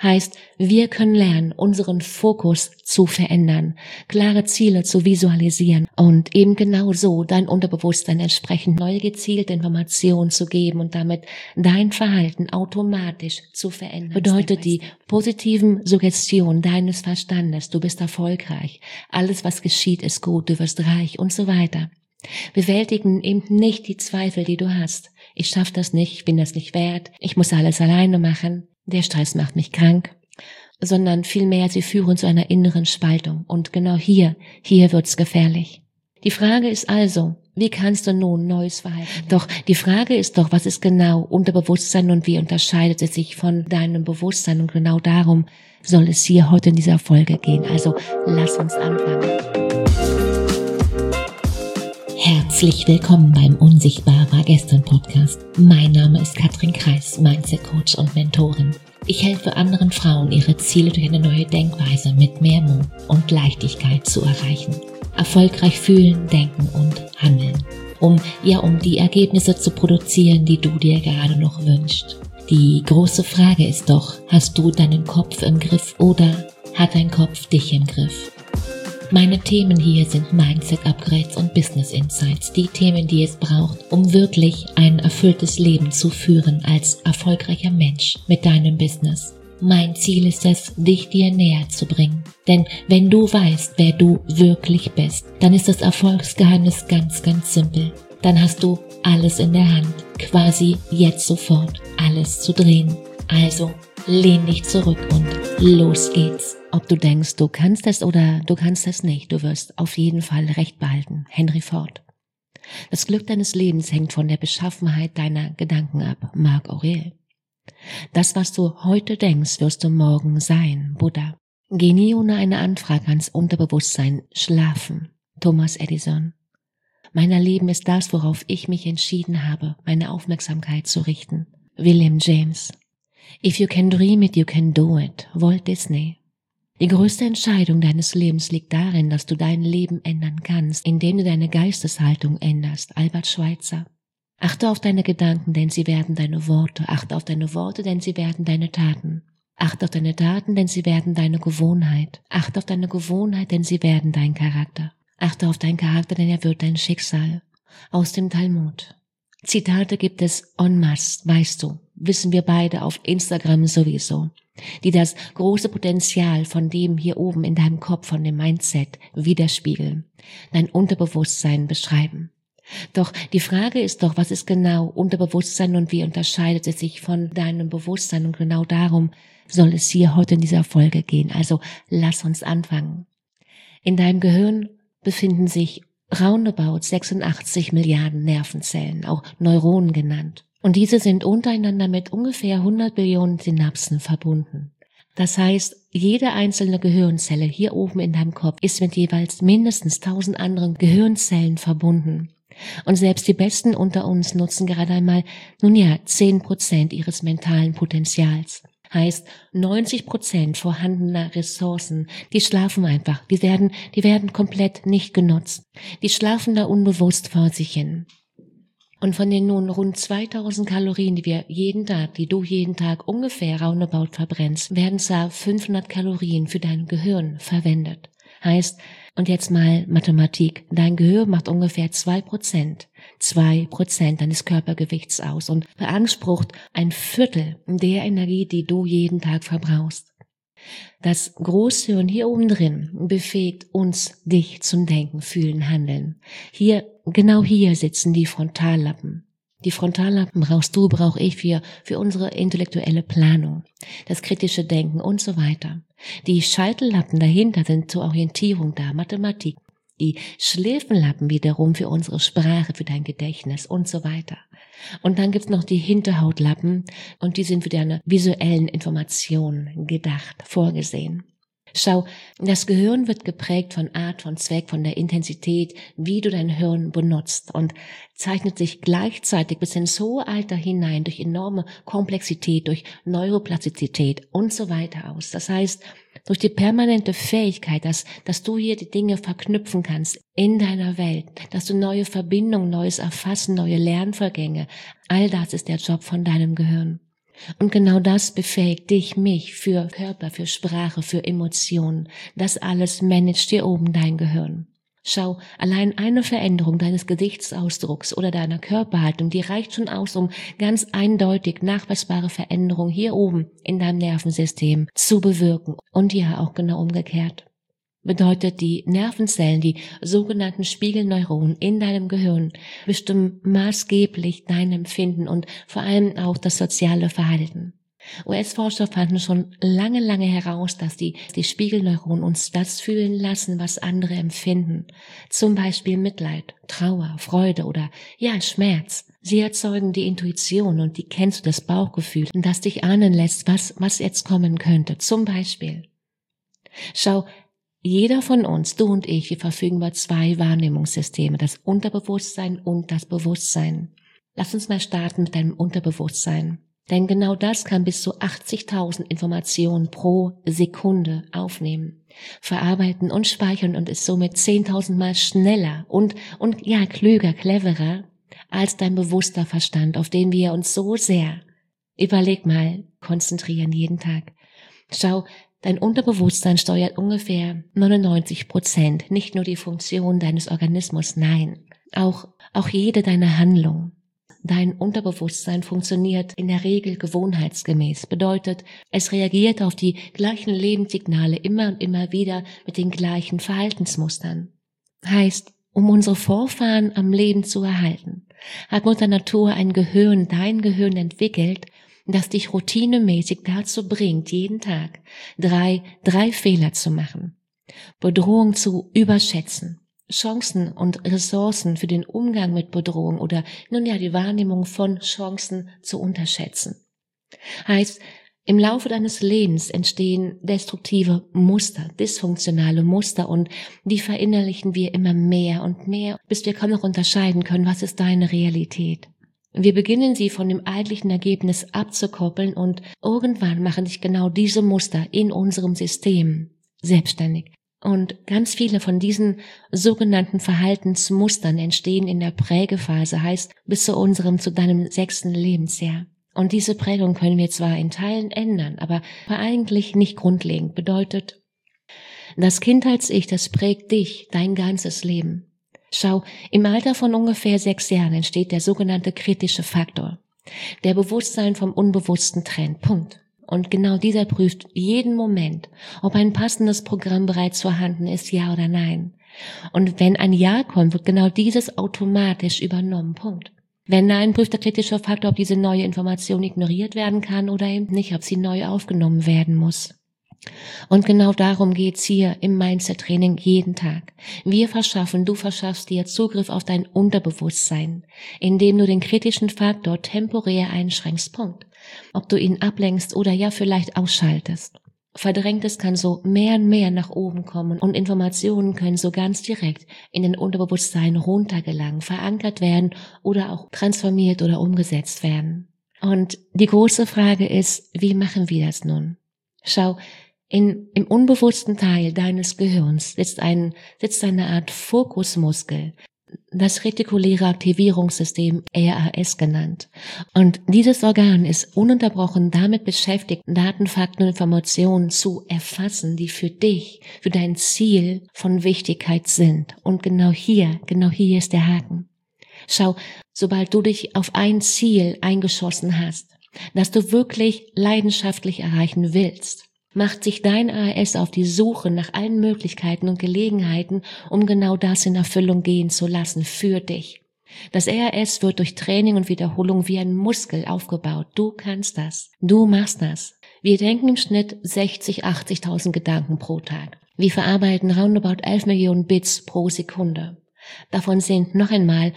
Heißt, wir können lernen, unseren Fokus zu verändern, klare Ziele zu visualisieren und eben genau so dein Unterbewusstsein entsprechend neue gezielte Informationen zu geben und damit dein Verhalten automatisch zu verändern. Bedeutet die positiven Suggestionen deines Verstandes, du bist erfolgreich, alles was geschieht ist gut, du wirst reich und so weiter. Bewältigen eben nicht die Zweifel, die du hast. Ich schaffe das nicht, ich bin das nicht wert, ich muss alles alleine machen. Der Stress macht mich krank, sondern vielmehr sie führen zu einer inneren Spaltung. Und genau hier wird's gefährlich. Die Frage ist also, wie kannst du nun neues Verhalten? Doch die Frage ist doch, was ist genau Unterbewusstsein und wie unterscheidet es sich von deinem Bewusstsein? Und genau darum soll es hier heute in dieser Folge gehen. Also lass uns anfangen. Herzlich willkommen beim Unsichtbar war gestern Podcast. Mein Name ist Katrin Kreis, Mindset Coach und Mentorin. Ich helfe anderen Frauen, ihre Ziele durch eine neue Denkweise mit mehr Mut und Leichtigkeit zu erreichen. Erfolgreich fühlen, denken und handeln. Um die Ergebnisse zu produzieren, die du dir gerade noch wünschst. Die große Frage ist doch, hast du deinen Kopf im Griff oder hat dein Kopf dich im Griff? Meine Themen hier sind Mindset-Upgrades und Business-Insights, die Themen, die es braucht, um wirklich ein erfülltes Leben zu führen als erfolgreicher Mensch mit deinem Business. Mein Ziel ist es, dich dir näher zu bringen. Denn wenn du weißt, wer du wirklich bist, dann ist das Erfolgsgeheimnis ganz, ganz simpel. Dann hast du alles in der Hand, quasi jetzt sofort alles zu drehen. Also lehn dich zurück und los geht's. Ob du denkst, du kannst es oder du kannst es nicht, du wirst auf jeden Fall Recht behalten. Henry Ford. Das Glück deines Lebens hängt von der Beschaffenheit deiner Gedanken ab. Marc Aurel. Das, was du heute denkst, wirst du morgen sein. Buddha. Geh nie ohne eine Anfrage ans Unterbewusstsein schlafen. Thomas Edison. Mein Erleben ist das, worauf ich mich entschieden habe, meine Aufmerksamkeit zu richten. William James. If you can dream it, you can do it. Walt Disney. Die größte Entscheidung deines Lebens liegt darin, dass du dein Leben ändern kannst, indem du deine Geisteshaltung änderst. Albert Schweitzer. Achte auf deine Gedanken, denn sie werden deine Worte. Achte auf deine Worte, denn sie werden deine Taten. Achte auf deine Taten, denn sie werden deine Gewohnheit. Achte auf deine Gewohnheit, denn sie werden dein Charakter. Achte auf deinen Charakter, denn er wird dein Schicksal. Aus dem Talmud. Zitate gibt es en masse, weißt du, wissen wir beide auf Instagram sowieso, die das große Potenzial von dem hier oben in deinem Kopf, von dem Mindset widerspiegeln, dein Unterbewusstsein beschreiben. Doch die Frage ist doch, was ist genau Unterbewusstsein und wie unterscheidet es sich von deinem Bewusstsein? Und genau darum soll es hier heute in dieser Folge gehen. Also lass uns anfangen. In deinem Gehirn befinden sich roundabout 86 Milliarden Nervenzellen, auch Neuronen genannt. Und diese sind untereinander mit ungefähr 100 Billionen Synapsen verbunden. Das heißt, jede einzelne Gehirnzelle hier oben in deinem Kopf ist mit jeweils mindestens 1000 anderen Gehirnzellen verbunden. Und selbst die Besten unter uns nutzen gerade einmal, 10% ihres mentalen Potenzials. Heißt, 90% vorhandener Ressourcen, die schlafen einfach, die werden komplett nicht genutzt. Die schlafen da unbewusst vor sich hin. Und von den nun rund 2000 Kalorien, die du jeden Tag ungefähr roundabout verbrennst, werden zwar 500 Kalorien für dein Gehirn verwendet. Heißt, und jetzt mal Mathematik, dein Gehirn macht ungefähr 2% deines Körpergewichts aus und beansprucht ein Viertel der Energie, die du jeden Tag verbrauchst. Das Großhirn hier oben drin befähigt uns, dich zum Denken, Fühlen, Handeln. Genau hier sitzen die Frontallappen. Die Frontallappen brauche ich für unsere intellektuelle Planung, das kritische Denken und so weiter. Die Scheitellappen dahinter sind zur Orientierung da, Mathematik. Die Schläfenlappen wiederum für unsere Sprache, für dein Gedächtnis und so weiter. Und dann gibt's noch die Hinterhautlappen und die sind für deine visuellen Informationen gedacht, vorgesehen. Schau, das Gehirn wird geprägt von Art, von Zweck, von der Intensität, wie du dein Hirn benutzt und zeichnet sich gleichzeitig bis ins hohe Alter hinein durch enorme Komplexität, durch Neuroplastizität und so weiter aus. Das heißt, durch die permanente Fähigkeit, dass du hier die Dinge verknüpfen kannst in deiner Welt, dass du neue Verbindungen, neues Erfassen, neue Lernvorgänge, all das ist der Job von deinem Gehirn. Und genau das befähigt dich, mich für Körper, für Sprache, für Emotionen. Das alles managt hier oben dein Gehirn. Schau, allein eine Veränderung deines Gesichtsausdrucks oder deiner Körperhaltung, die reicht schon aus, um ganz eindeutig nachweisbare Veränderungen hier oben in deinem Nervensystem zu bewirken. Und ja, auch genau umgekehrt. Bedeutet, die Nervenzellen, die sogenannten Spiegelneuronen in deinem Gehirn, bestimmen maßgeblich dein Empfinden und vor allem auch das soziale Verhalten. US-Forscher fanden schon lange heraus, dass die Spiegelneuronen uns das fühlen lassen, was andere empfinden. Zum Beispiel Mitleid, Trauer, Freude oder ja, Schmerz. Sie erzeugen die Intuition und die kennst du, das Bauchgefühl, das dich ahnen lässt, was jetzt kommen könnte. Zum Beispiel. Schau, jeder von uns, du und ich, wir verfügen über 2 Wahrnehmungssysteme, das Unterbewusstsein und das Bewusstsein. Lass uns mal starten mit deinem Unterbewusstsein. Denn genau das kann bis zu 80.000 Informationen pro Sekunde aufnehmen, verarbeiten und speichern und ist somit 10.000 Mal schneller und ja, klüger, cleverer als dein bewusster Verstand, auf den wir uns so sehr, überleg mal, konzentrieren jeden Tag. Schau, dein Unterbewusstsein steuert ungefähr 99%, nicht nur die Funktion deines Organismus, nein, auch jede deiner Handlung. Dein Unterbewusstsein funktioniert in der Regel gewohnheitsgemäß, bedeutet, es reagiert auf die gleichen Lebenssignale immer und immer wieder mit den gleichen Verhaltensmustern. Heißt, um unsere Vorfahren am Leben zu erhalten, hat Mutter Natur ein Gehirn, dein Gehirn entwickelt, das dich routinemäßig dazu bringt, jeden Tag drei Fehler zu machen, Bedrohung zu überschätzen, Chancen und Ressourcen für den Umgang mit Bedrohung oder nun ja die Wahrnehmung von Chancen zu unterschätzen. Heißt, im Laufe deines Lebens entstehen destruktive Muster, dysfunktionale Muster und die verinnerlichen wir immer mehr und mehr, bis wir kaum noch unterscheiden können, was ist deine Realität. Wir beginnen sie von dem eigentlichen Ergebnis abzukoppeln und irgendwann machen sich genau diese Muster in unserem System selbstständig. Und ganz viele von diesen sogenannten Verhaltensmustern entstehen in der Prägephase, heißt bis zu deinem 6. Lebensjahr. Und diese Prägung können wir zwar in Teilen ändern, aber eigentlich nicht grundlegend. Bedeutet, das Kindheits-Ich, das prägt dich dein ganzes Leben. Schau, im Alter von ungefähr 6 Jahren entsteht der sogenannte kritische Faktor, der Bewusstsein vom Unbewussten trennt. Punkt. Und genau dieser prüft jeden Moment, ob ein passendes Programm bereits vorhanden ist, ja oder nein. Und wenn ein Ja kommt, wird genau dieses automatisch übernommen. Punkt. Wenn nein, prüft der kritische Faktor, ob diese neue Information ignoriert werden kann oder eben nicht, ob sie neu aufgenommen werden muss. Und genau darum geht's hier im Mindset-Training jeden Tag. Du verschaffst dir Zugriff auf dein Unterbewusstsein, indem du den kritischen Faktor temporär einschränkst. Punkt. Ob du ihn ablenkst oder ja vielleicht ausschaltest. Verdrängtes kann so mehr und mehr nach oben kommen und Informationen können so ganz direkt in den Unterbewusstsein runtergelangen, verankert werden oder auch transformiert oder umgesetzt werden. Und die große Frage ist, wie machen wir das nun? Schau, im unbewussten Teil deines Gehirns sitzt eine Art Fokusmuskel, das retikuläre Aktivierungssystem, RAS genannt. Und dieses Organ ist ununterbrochen damit beschäftigt, Daten, Fakten und Informationen zu erfassen, die für dich, für dein Ziel von Wichtigkeit sind. Und genau hier ist der Haken. Schau, sobald du dich auf ein Ziel eingeschossen hast, das du wirklich leidenschaftlich erreichen willst, macht sich dein RAS auf die Suche nach allen Möglichkeiten und Gelegenheiten, um genau das in Erfüllung gehen zu lassen für dich. Das RAS wird durch Training und Wiederholung wie ein Muskel aufgebaut. Du kannst das. Du machst das. Wir denken im Schnitt 80.000 Gedanken pro Tag. Wir verarbeiten roundabout 11 Millionen Bits pro Sekunde. Davon sind noch einmal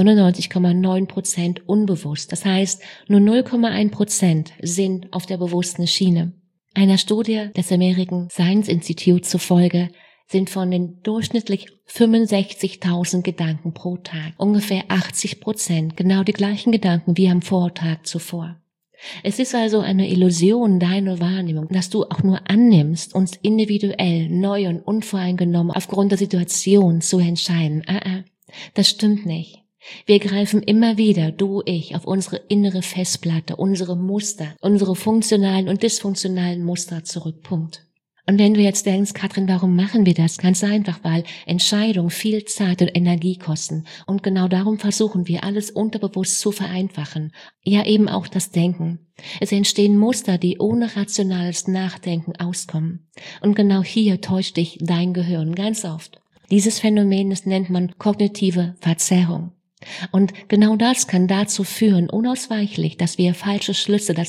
99,9% unbewusst. Das heißt, nur 0,1% sind auf der bewussten Schiene. Einer Studie des American Science Institute zufolge sind von den durchschnittlich 65.000 Gedanken pro Tag ungefähr 80% genau die gleichen Gedanken wie am Vortag zuvor. Es ist also eine Illusion, deine Wahrnehmung, dass du auch nur annimmst, uns individuell, neu und unvoreingenommen aufgrund der Situation zu entscheiden. Das stimmt nicht. Wir greifen immer wieder, du, ich, auf unsere innere Festplatte, unsere Muster, unsere funktionalen und dysfunktionalen Muster zurück. Punkt. Und wenn du jetzt denkst, Katrin, warum machen wir das? Ganz einfach, weil Entscheidungen viel Zeit und Energie kosten. Und genau darum versuchen wir, alles unterbewusst zu vereinfachen. Ja, eben auch das Denken. Es entstehen Muster, die ohne rationales Nachdenken auskommen. Und genau hier täuscht dich dein Gehirn ganz oft. Dieses Phänomen, das nennt man kognitive Verzerrung. Und genau das kann dazu führen, unausweichlich, dass du falsche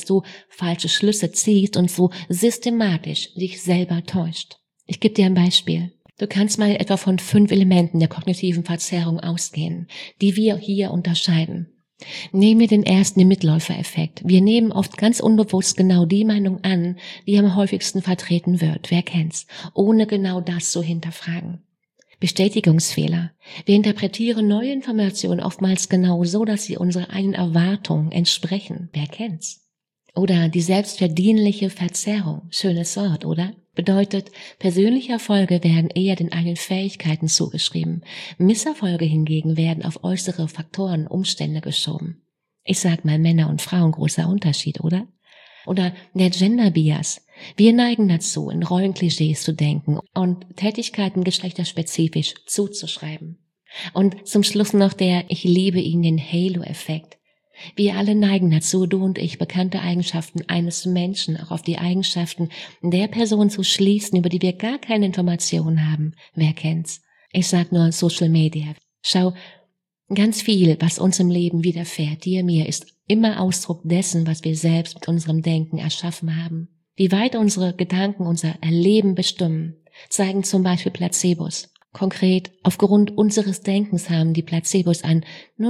Schlüsse ziehst und so systematisch dich selber täuscht. Ich gebe dir ein Beispiel. Du kannst mal etwa von 5 Elementen der kognitiven Verzerrung ausgehen, die wir hier unterscheiden. Nehmen wir den ersten, den Mitläufereffekt. Wir nehmen oft ganz unbewusst genau die Meinung an, die am häufigsten vertreten wird. Wer kennt's? Ohne genau das zu hinterfragen. Bestätigungsfehler. Wir interpretieren neue Informationen oftmals genau so, dass sie unserer eigenen Erwartungen entsprechen. Wer kennt's? Oder die selbstverdienliche Verzerrung. Schönes Wort, oder? Bedeutet, persönliche Erfolge werden eher den eigenen Fähigkeiten zugeschrieben. Misserfolge hingegen werden auf äußere Faktoren, Umstände geschoben. Ich sag mal Männer und Frauen, großer Unterschied, oder? Oder der Gender Bias. Wir neigen dazu, in Rollenklischees zu denken und Tätigkeiten geschlechterspezifisch zuzuschreiben. Und zum Schluss noch der Ich liebe ihn, den Halo-Effekt. Wir alle neigen dazu, du und ich, bekannte Eigenschaften eines Menschen auch auf die Eigenschaften der Person zu schließen, über die wir gar keine Informationen haben. Wer kennt's? Ich sag nur Social Media. Schau, ganz viel, was uns im Leben widerfährt, dir, mir, ist immer Ausdruck dessen, was wir selbst mit unserem Denken erschaffen haben. Wie weit unsere Gedanken unser Erleben bestimmen, zeigen zum Beispiel Placebos. Konkret, aufgrund unseres Denkens haben die Placebos einen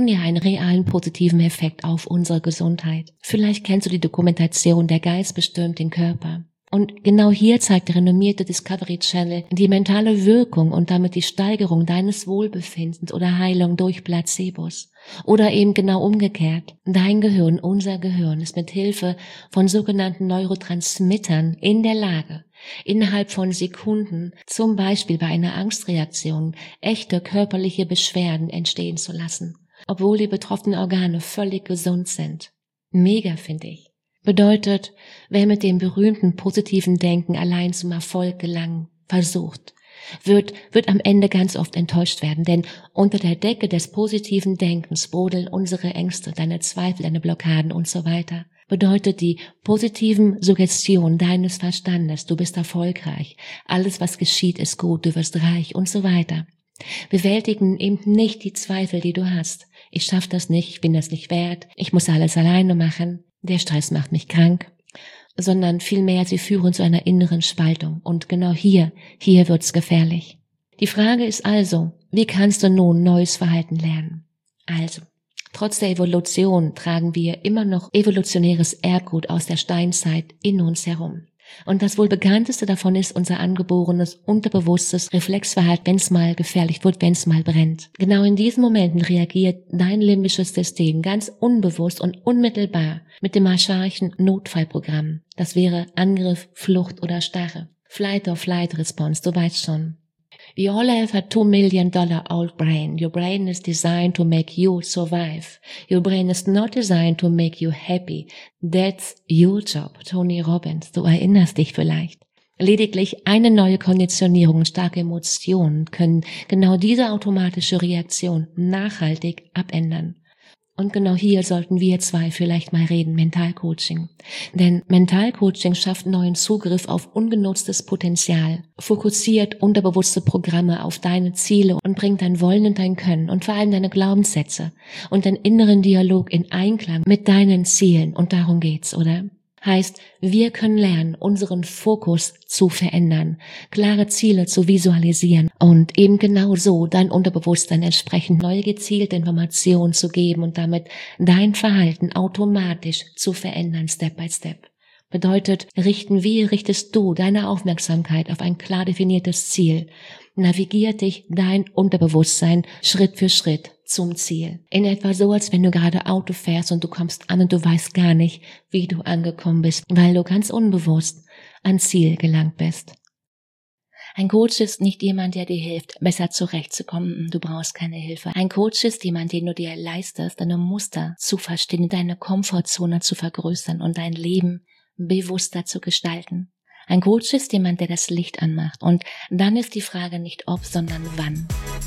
realen positiven Effekt auf unsere Gesundheit. Vielleicht kennst du die Dokumentation Der Geist bestimmt den Körper. Und genau hier zeigt der renommierte Discovery Channel die mentale Wirkung und damit die Steigerung deines Wohlbefindens oder Heilung durch Placebos. Oder eben genau umgekehrt. Dein Gehirn, unser Gehirn, ist mit Hilfe von sogenannten Neurotransmittern in der Lage, innerhalb von Sekunden, zum Beispiel bei einer Angstreaktion, echte körperliche Beschwerden entstehen zu lassen, obwohl die betroffenen Organe völlig gesund sind. Mega, finde ich. Bedeutet, wer mit dem berühmten positiven Denken allein zum Erfolg gelangen versucht, wird am Ende ganz oft enttäuscht werden, denn unter der Decke des positiven Denkens brodeln unsere Ängste, deine Zweifel, deine Blockaden und so weiter. Bedeutet die positiven Suggestionen deines Verstandes, du bist erfolgreich, alles was geschieht ist gut, du wirst reich und so weiter. Bewältigen eben nicht die Zweifel, die du hast. Ich schaff das nicht, ich bin das nicht wert, ich muss alles alleine machen. Der Stress macht mich krank, sondern vielmehr sie führen zu einer inneren Spaltung. Und genau hier wird's gefährlich. Die Frage ist also, wie kannst du nun neues Verhalten lernen? Also, trotz der Evolution tragen wir immer noch evolutionäres Erbgut aus der Steinzeit in uns herum. Und das wohl bekannteste davon ist unser angeborenes, unterbewusstes Reflexverhalten, wenn es mal gefährlich wird, wenn es mal brennt. Genau in diesen Momenten reagiert dein limbisches System ganz unbewusst und unmittelbar mit dem archaischen Notfallprogramm. Das wäre Angriff, Flucht oder Starre. Flight-or-Flight-Response, du weißt schon. You all have a $2 million old brain. Your brain is designed to make you survive. Your brain is not designed to make you happy. That's your job, Tony Robbins. Du erinnerst dich vielleicht. Lediglich eine neue Konditionierung und starke Emotionen können genau diese automatische Reaktion nachhaltig abändern. Und genau hier sollten wir zwei vielleicht mal reden, Mentalcoaching. Denn Mentalcoaching schafft neuen Zugriff auf ungenutztes Potenzial, fokussiert unterbewusste Programme auf deine Ziele und bringt dein Wollen und dein Können und vor allem deine Glaubenssätze und deinen inneren Dialog in Einklang mit deinen Zielen. Und darum geht's, oder? Heißt, wir können lernen, unseren Fokus zu verändern, klare Ziele zu visualisieren und eben genau so dein Unterbewusstsein entsprechend neue gezielte Informationen zu geben und damit dein Verhalten automatisch zu verändern, Step by Step. Bedeutet, richtest du deine Aufmerksamkeit auf ein klar definiertes Ziel, navigiert dich dein Unterbewusstsein Schritt für Schritt zum Ziel. In etwa so, als wenn du gerade Auto fährst und du kommst an und du weißt gar nicht, wie du angekommen bist, weil du ganz unbewusst ans Ziel gelangt bist. Ein Coach ist nicht jemand, der dir hilft, besser zurechtzukommen. Du brauchst keine Hilfe. Ein Coach ist jemand, den du dir leistest, deine Muster zu verstehen, deine Komfortzone zu vergrößern und dein Leben bewusster zu gestalten. Ein Coach ist jemand, der das Licht anmacht. Und dann ist die Frage nicht ob, sondern wann.